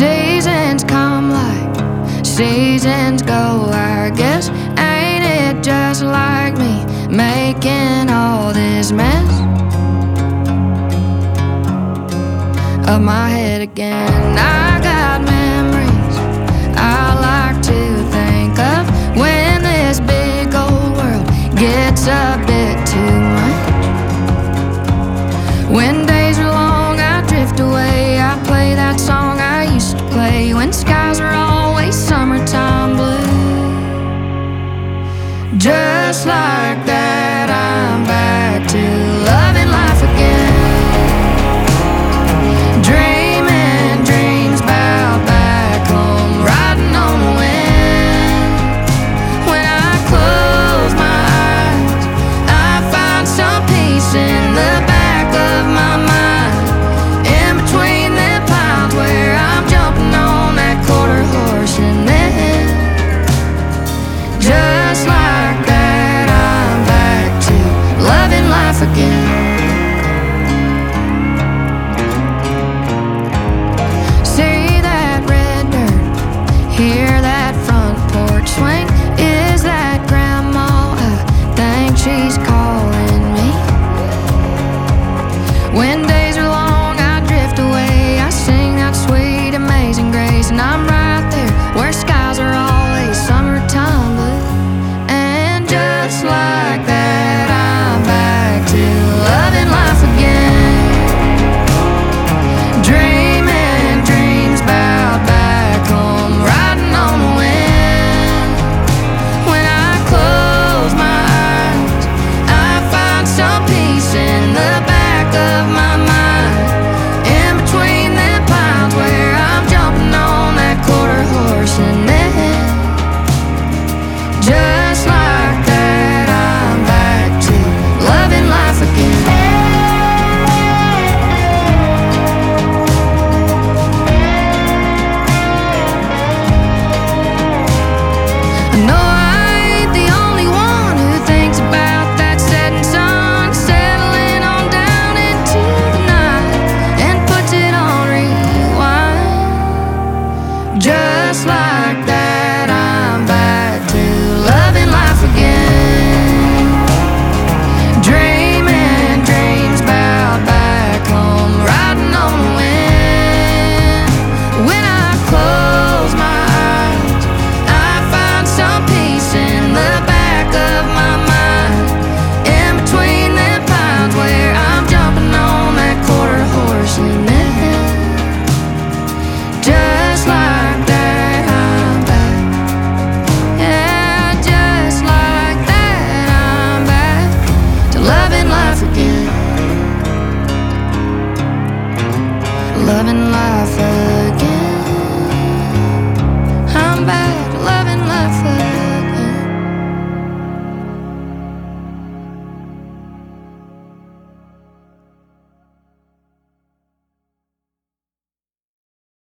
Seasons come like seasons go, I guess. Ain't it just like me making all this mess of my head again? I got memories I like to think of when this big old world gets a bit too much. When days are long, I drift away. I play that song I used to play when skies are always summertime blue. Just like that.